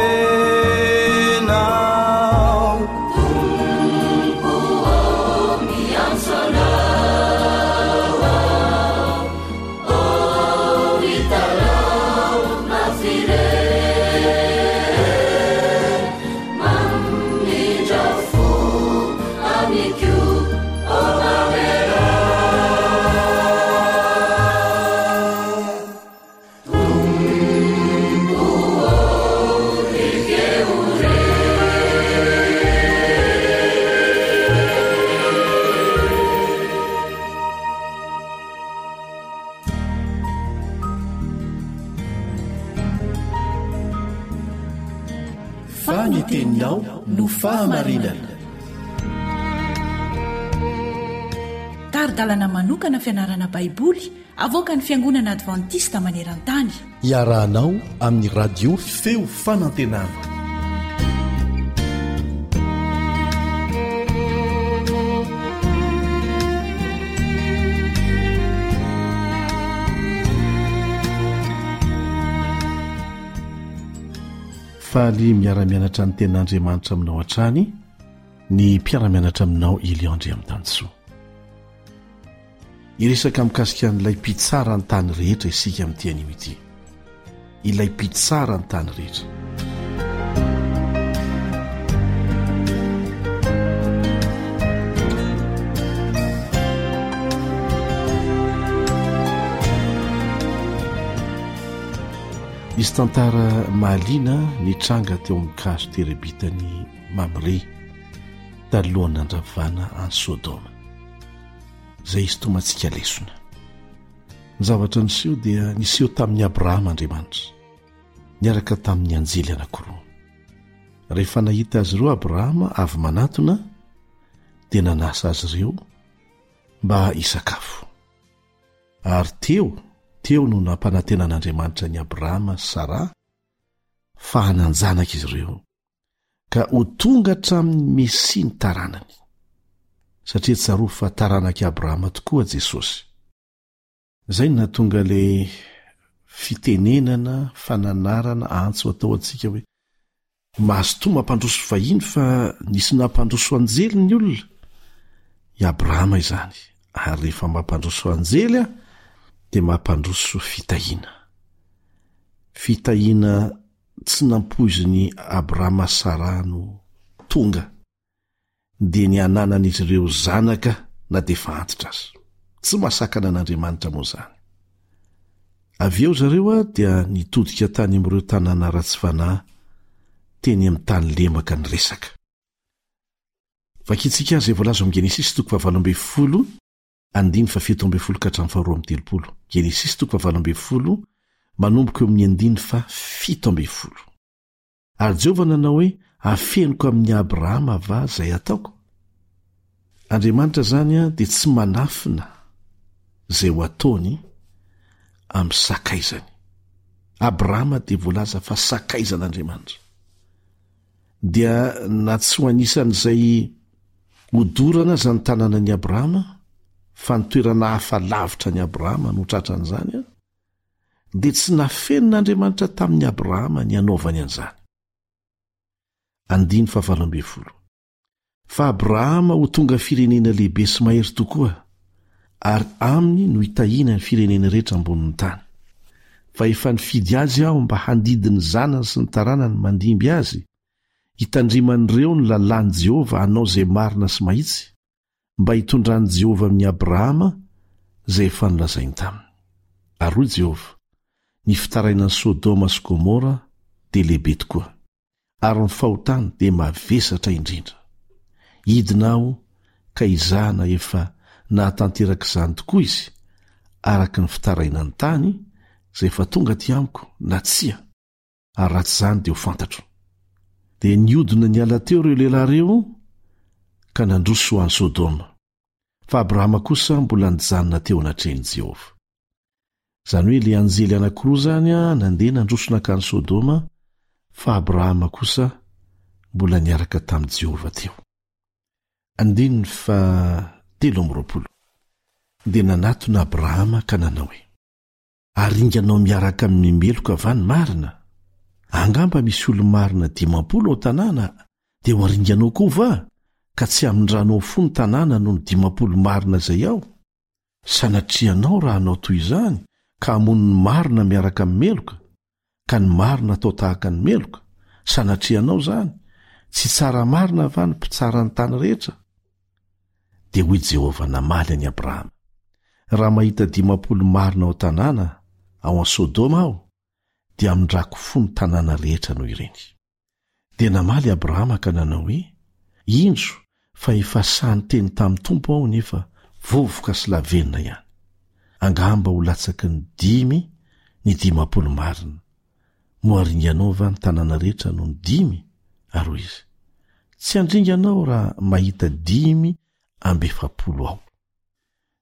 Speaker 4: Faniteninao no fahamarinana.
Speaker 3: talantalana manokana fianarana baiboly avoaka ny fiangonana advantista maneran-tany.
Speaker 4: iarahanao amin'ny radio feo fanantenana. faly miara-mianatra ny ten'andriamanitra aminao hatrany ny mpiara-mianatra aminao Eliandre amin'ny tansoa. Iresaka mikasika n'ilay mpitsara ny tany rehetra isika amin'ity anio ity. Ilay mpitsara ny tany rehetra. Izy tantara mahaliana nitranga teo amin'ny kazo terebitany Mamre talohan'ny nandravana any Sodoma. Zay izy tomantsika lesona. Ny zavatra niseho dia niseho tamin'ny Abrahama Andriamanitra, niaraka tamin'ny anjely anankiroa. Rehefa nahita azy ireo Abrahama avy manatona, dia nanasa azy ireo mba hisakafo. Ary teo no nampanantenan'Andriamanitra ny Abrahama sy Sara fa hananjanaka izy ireo ka ho tonga hatramin'ny Mesia ny taranany. Satria tsaroa fa taranaki Abrahama tokoa Jesosy. Zay no natonga le fitenenana, fananarana antso atao antsika hoe mahazo mampandroso vahiny fa nisy nampandroso anjely ny olona. I Abrahama izany. Ary rehefa mampandroso anjely dia mampandroso fitahiana. Fitahiana tsy nampoiziny Abrahama Sara no tonga dia ny ananan'izy ireo zanaka na dia fa antitra azy. Tsy masakana an'Andriamanitra moa zany. Avy eo zareo dia nitodika tany amin'ireo tanàna ratsy fanahy teny amin'ny tany lemaka ny resaka. Vakitsika izay voalaza amin'ny Genesis 12 andiny fa 17 ka hatramin'ny 2:30. Genesis 12 manomboka eo amin'ny 9 fa 17. Ary Jehova nanao hoe afenoko amin'ny Abrahama va zay ataoko. Andriamanitra zany dia tsy manafina zay ho ataony amin'ny sakaizany. Abrahama dia voalaza fa sakaizan'Andriamanitra. Dia na tsy ho anisan'izay hodorana zany tanànan'i Abrahama, fa nitoerana hafa lavitra ny Abrahama no tratran'izany, dia tsy nafenon'Andriamanitra tamin'ny Abrahama ny anaovany an'izany. 9:17. Fa Abrahama ho tonga firenena lehibe sy mahery tokoa, ary aminy no hitahiana ny firenena rehetra ambonin'ny tany. Fa efa nifidy azy aho mba handidi ny zanany sy ny taranany mandimby azy, hitandriman'ireo ny lalàn'i Jehova hanao zay marina sy mahitsy, mba hitondran'i Jehova amin'ny Abrahama zay efa nolazainy taminy. Ary hoy Jehova, ny fitarainan'ny Sodoma sy Gomora dia lehibe tokoa, ary ny fahotany dia mavesatra indrindra. Hidinao ka izana efa nahatanteraka izany tokoa izy, araka ny fitarainany tany zay efa tonga ty amiko na tsia, ary raha tsy izany dia ho fantatro. Dia niodina niala teo ireo lehilahy ka nandroso ho an'i Sodoma. Fa Abrahama kosa mbola nijanona teo anatrehany Jehova. Zany hoe le anjely anankiroa zany nandeha nandroso nakany Sodoma, fa Abrahama kosa mbola niaraka tamin'i Jehova teo. 13. Dia nanatona Abrahama ka nanao hoe, aringanao miaraka amin'ny meloka va ny marina? Angamba misy olo marina 50 ao tanàna, dia ho aringanao koa va? Ka tsy amindranao fo ny tanàna noho ny 50 marina zay ao? Sanatrianao raha anao toy izany, ka hamono ny marina miaraka amin'ny meloka, ka ny marina atao tahaka ny meloka. Sanatrianao zany, tsy tsara marina va ny mpitsara ny tany rehetra? Dia hoy Jehova namaly any Abrahama, raha mahita 50 marina ao tanàna ao an Sodoma ao, dia amindrako fo ny tanàna rehetra noho ireny. Dia namaly Abrahama ka nanao hoe, indro fa efa sahany teny tamin'ny tompo ao nefa vovoka sy lavenina ihany. Angamba ho latsaky ny 10 ny 50 marina. Moaringanao va ny tanàna rehetra noho ny 10? Ary hoy izy, tsy andringanao raha mahita 10 amby 70 ao.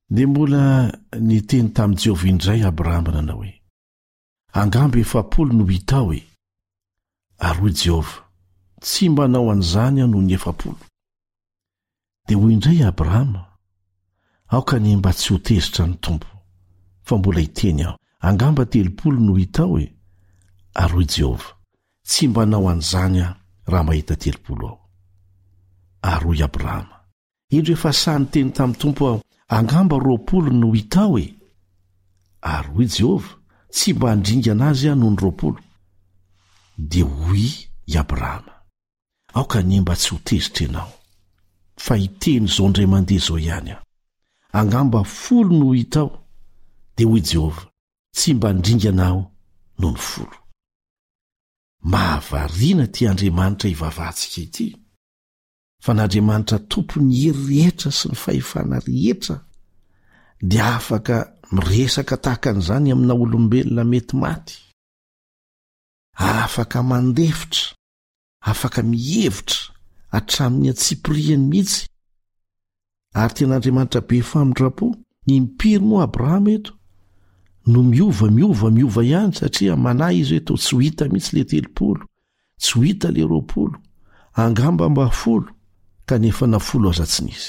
Speaker 9: dia mbola niteny tamin'i Jehovah indray Abrahama nanao hoe angamba 7 no hita hoe ary hoy Jehovah tsy mbanao an'izany aho noho ny 7. dia hoy indray Abrahama aoka ny mba tsy ho tezitra ny tompo fa mbola hiteny aho angamba 30 no hita hoe ary hoy Jehovah tsy mbanao an'izany aho raha mahita 30 aho. Ary hoy Abrahama indro efa sahany teny tamin'ny tompo aho angamba 20 no hita hoe ary hoy Jehovah tsy mba handringana azy aho noho ny 20. dia hoy i Abrahama aoka ny mba tsy ho tezitra ianao fa hiteny zao ndray mandeha zao ihany aho angamba 10 no hita aho. dia hoy Jehovah tsy mba handringana aho noho ny 10. Mahavariana ty Andriamanitra ivavahantsika ity fa n'Andriamanitra tompony hery rehetra sy ny fahefana rehetra dia afaka miresaka tahaka an'izany amina olombelona mety maty, afaka mandefitra, afaka mihevitra hatramin'ny atsipiriany mihitsy. Ary ten'Andriamanitra be famindrapo impiry moa Abrahama eto no miova ihany satria manahy izy hoe to tsy ho hita mihitsy le 30, tsy ho hita le 20, angamba mba 10 kanefa na 10 aza tsy nisy.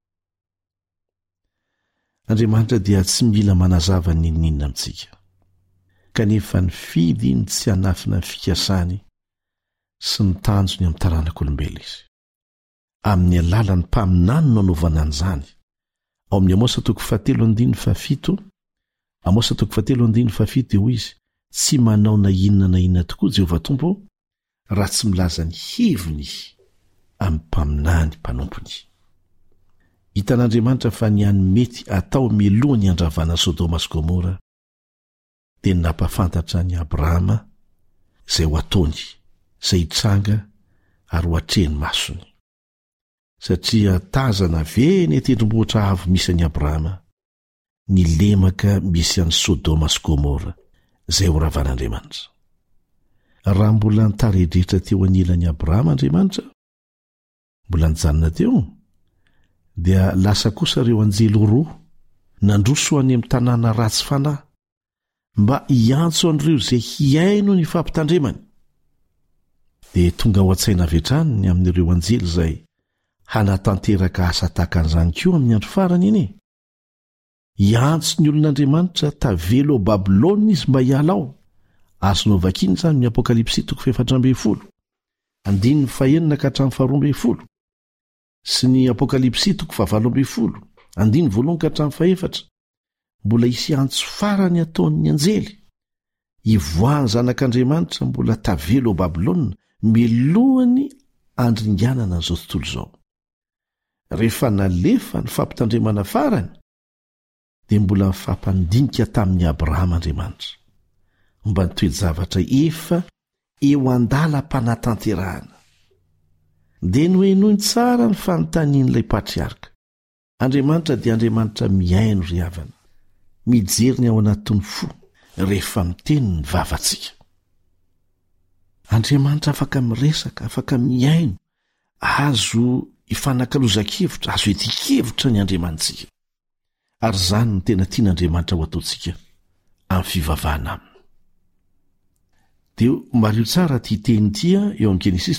Speaker 9: Andriamanitra dia tsy mila manazava ninninna amintsika kanefa ny fidy ny tsy hanafina ny fikasany sy ny tanjony amin'ny taranak'olombelona izy amin'ny alalan'ny mpaminany no anaovana an'izany. Ao amin'ny Amosa 7:7 Amosa 7:7 dia hoy izy tsy manao na inona tokoa Jehovah Tompo raha tsy milaza ny heviny amin'ny mpaminany mpanompony. Hitan'Andriamanitra fa ny any mety atao milohan'ny andravana Sodoma sy Gomora dia nampafantatra ny Abrahama izay ho ataony, izay hitranga ary ho atrehany masony. Satria tazana ve ny tendrombohitra avo misy an'i Abrahama ny lemaka misy an'i Sodoma sy Gomora izay ho ravan'Andriamanitra. Raha mbola nitaredretra teo anilan'i Abrahama Andriamanitra, mbola nijanona teo, dia lasa kosa ireo anjelo roa nandroso any amin'ny tanàna ratsy fanahy mba hiantso an'ireo izay hiaino ny fampitandremany. Dia tonga ao an-tsaina avetrany amin'ireo anjely izay hanatanteraka asa tahaka an'izany koa amin'ny andro farany iny. Hiantso ny olon'Andriamanitra tavelo ao Babilôna izy mba hiala ao. Azonao vakiana izany ny Apokalipsy 4:12, 1:9-12 sy ny Apokalipsy 4:12, 1:1-4. Mbola hisy antso farany ataon'ny anjely hivoahany zanak'Andriamanitra mbola tavelo ao Babilôna milohany andringanana an'izao tontolo izao. Rehefa nalefa ny fampitandremana farany dia mbola fampandinika tamin'ny Abrahama Andriamanitra mba nitoejavatra efa eo andalam-panatanterahana. Dia nohenoiny tsara ny fanontanian'ilay patriarka. Andriamanitra dia Andriamanitra miaino ry havana, mijery ny ao anatin'ny fo rehefa miteny ny vavantsika. Andriamanitra afaka miresaka, afaka miaino, azo ifanankalozan-kevitra, azo etikevitra ny Andriamantsika. Ary izany ny tena tian'Andriamanitra ho ataontsika amin'ny fivavahana aminy. Dia mario tsara ty teny tia eo amin'ny Genesis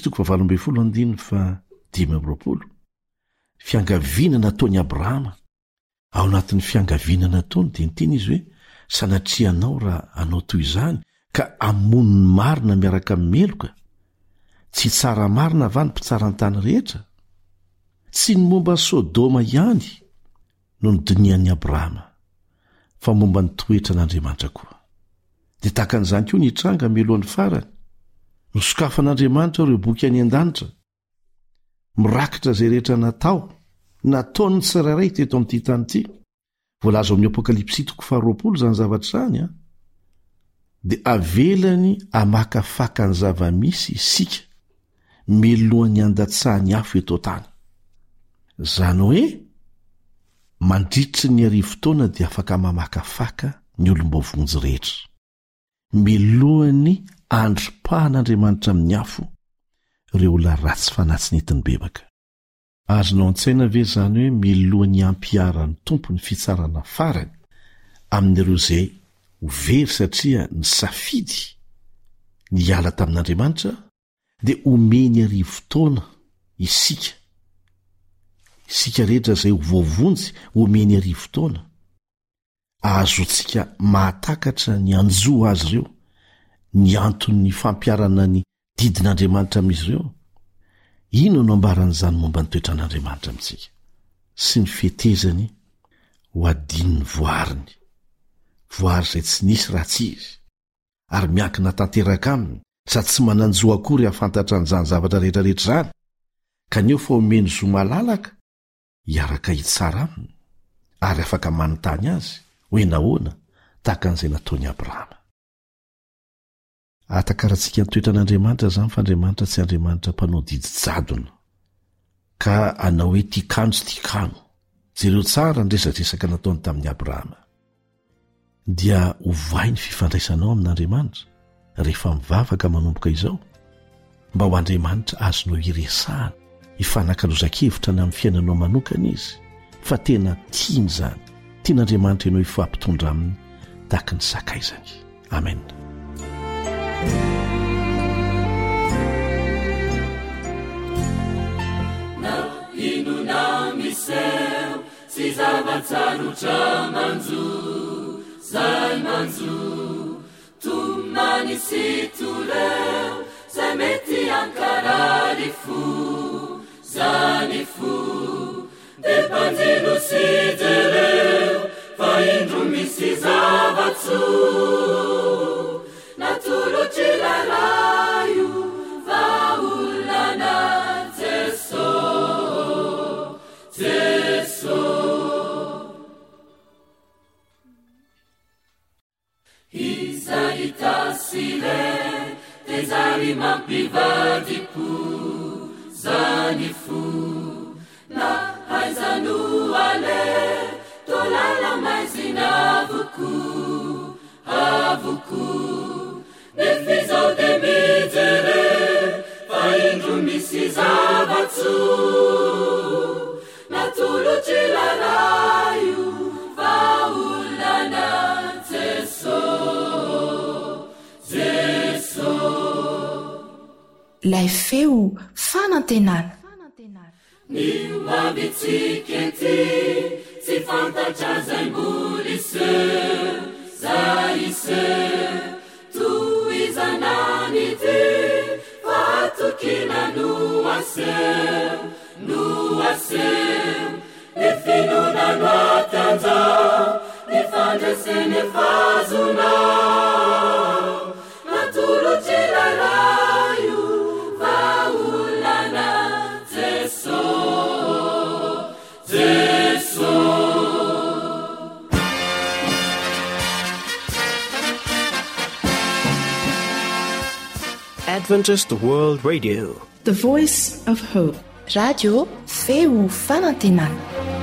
Speaker 9: 12:15-20. Fiangaviana nataon'i Abrahama. Ao anatin'ny fiangaviana nataony dia niteny izy hoe sanatrianao raha anao toy izany ka amonony marina miaraka amin'ny meloka, tsy tsara marina va ny mpitsara ny tany rehetra? Tsy ny momba ny Sodoma ihany no nydinian'i Abrahama, fa momba ny toetra n'Andriamanitra koa. Dia tahaka an'izany koa nitranga mialohan'ny farany, nosokafan'Andriamanitra ireo boky any an-danitra, mirakitra izay rehetra nataony ny tsirairay teto amin'ity tany ity. Voalaza ao amin'ny Apokalipsy 4:20 izany zavatra izany. Dia avelany hamakafaka ny zava-misy isika milohan'ny andatsahany afo eto tany. Izany hoe mandritry ny arivo-taona dia afaka mamakafaka ny olom-bavonjy rehetra, milohan'ny androm-pahan'Andriamanitra amin'ny afo ireo olona ratsy fanahy tsy nentiny bebaka. azonao an-tsaina ve zany hoe milohan'ny ampiarany tompony fitsarana farany amin'ireo izay ho very satria ny safidy ny ala tamin'Andriamanitra dia omeny arivo fotoana isika rehetra izay ho voavonjy omeny arivo fotoana ahazontsika mahatakatra ny anjoa azy ireo ny antony fampiarana ny didin'Andriamanitra amin'izy ireo. Ino no ambaran'izany momba ny toetran'Andriamanitra amintsika sy ny fihetezany ho adininy voariny, voary izay tsy nisy ratsy izy ary miankina tanteraka aminy sady tsy mananjoa akory hafantatra an'izany zavatra rehetrarehetra izany kaneo fa omeny zo malalaka hiaraka hitsara aminy ary afaka manontany azy hoe nahoana tahaka an'izay nataony Abrahama. Atakarantsika ny toetran'Andriamanitra izany fa Andriamanitra tsy Andriamanitra mpanao didy jadona ka anao hoe tikano tsy tikano. Jereo tsara ny resadresaka nataony tamin'ny Abrahama dia ovay ny fifandraisanao amin'Andriamanitra rehefa mivavaka manomboka izao mba ho Andriamanitra azonao iresahana hifanankalozan-kevitra ny amin'ny fiainanao manokana izy fa tena tiany izany, tian'Andriamanitra ianao hifampitondra aminy tahaka ny sakaizany. Amen.
Speaker 6: Na inona miseho sy zavatsarotra manjo zay manjo tomany sy toleo zay mety ankarary fo zany fo de mpanjino sy jereo fa indro misy zavatso natolotry lalayo vaolana Jeso Isaita sile tezary mampivadipo zany fo na haizano ale tolala maizina avuku nefizao de mijere fa indro misy zavatso natolotry lalayo vaolana Jeso
Speaker 8: lay feo fanantenana
Speaker 6: ny mavitsikety tsy fantatra zay mbolise zaise toizanany ty fatokina noase ny finonano atanja ny fandraiseny fazona natolotry lalayo vaolana Jeso
Speaker 10: Adventist World Radio,
Speaker 8: the voice of hope.
Speaker 3: Radio
Speaker 8: feo fanantenana.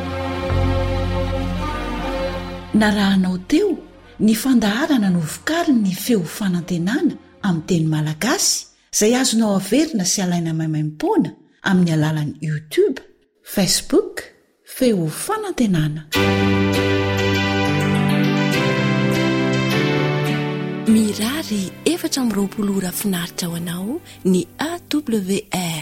Speaker 3: Narahanao teo ny fandaharana no vokariny ny feo fanantenana amin'ny teny malagasy izay azonao averina sy alaina maimaimpoana amin'ny alalan'ny YouTube, Facebook, feo fanantenana.
Speaker 11: Mirary 420 ora finaritra ho anao ny AWR